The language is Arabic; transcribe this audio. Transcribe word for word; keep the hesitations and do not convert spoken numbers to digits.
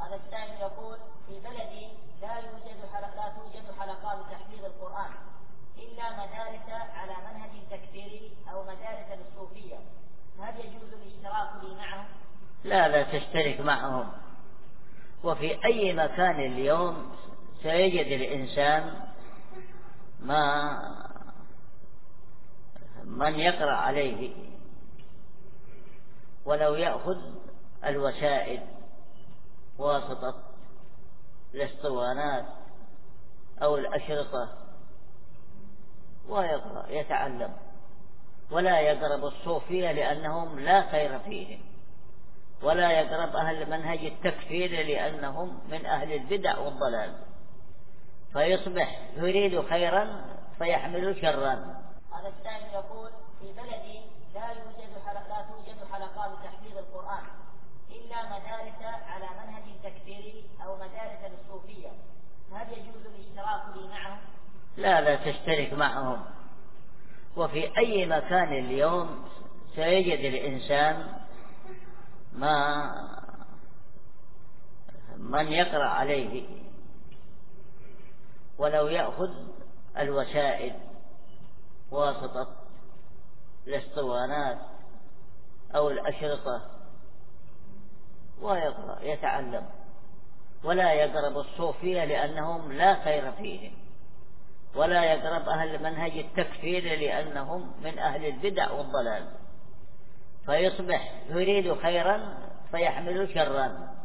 هذا السائل يقول: في بلدي لا يوجد حلق لا توجد حلقات تحفيظ القرآن إلا مدارس على منهج تكفيري أو مدارس للصوفية، هل يجوز الاشتراك لي معهم؟ لا لا تشترك معهم. وفي أي مكان اليوم سيجد الإنسان ما من يقرأ عليه، ولو يأخذ الوسائل واسطة الاسطوانات أو الأشرطة ويقرأ يتعلم، ولا يقرب الصوفية لأنهم لا خير فيهم، ولا يقرب أهل منهج التكفير لأنهم من أهل البدع والضلال، فيصبح يريد خيرا فيحمل شرا. هذا السائل يقول: في بلدي لا يوجد حلق لا توجد حلقات تحفيظ القرآن إلا مدارس على منهج تكفيري أو مدارس للصوفية، هل يجوز الاشتراك لي معهم؟ لا لا تشترك معهم. وفي أي مكان اليوم سيجد الإنسان ما من يقرأ عليه، ولو يأخذ الوسائل واسطة الاسطوانات أو الأشرطة ويقرأ يتعلم، ولا يقرب الصوفية لأنهم لا خير فيهم، ولا يقرب أهل منهج التكفير لأنهم من أهل البدع والضلال، فيصبح يريد خيرا فيحمل شرا.